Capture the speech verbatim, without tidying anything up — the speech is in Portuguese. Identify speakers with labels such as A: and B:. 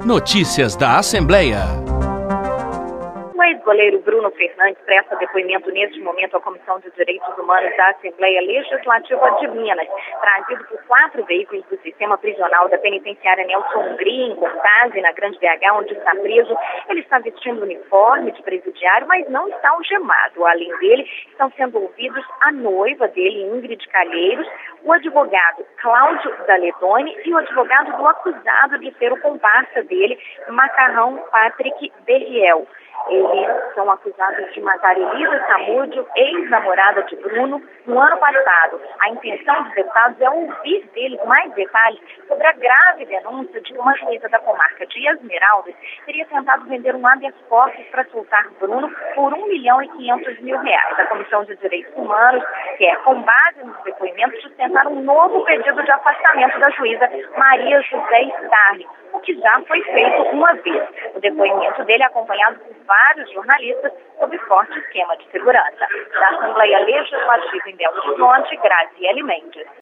A: Notícias da Assembleia.
B: O ex-goleiro Bruno Fernandes presta depoimento neste momento à Comissão de Direitos Humanos da Assembleia Legislativa de Minas, trazido por quatro veículos do sistema prisional da penitenciária Nelson Hungria, em Contagem, na Grande B H, onde está preso. Ele está vestindo uniforme de presidiário, mas não está algemado. Além dele, estão sendo ouvidos a noiva dele, Ingrid Calheiros, o advogado Cláudio Daledoni e o advogado do acusado de ser o comparsa dele, Macarrão Patrick Berriel. Eles são acusados de matar Elisa Samúdio, ex-namorada de Bruno, no ano passado. A intenção dos deputados é ouvir deles mais detalhes sobre a grave denúncia de que uma juíza da comarca de Esmeraldas teria tentado vender um habeas corpus para soltar Bruno por um milhão e quinhentos mil reais. A Comissão de Direitos Humanos quer, com base nos depoimentos, sustentar um novo pedido de afastamento da juíza Maria José Starling, o que já foi feito uma vez. O depoimento dele é acompanhado por vários jornalistas sob forte esquema de segurança. Da Assembleia Legislativa em Belo Horizonte, Graziele Mendes.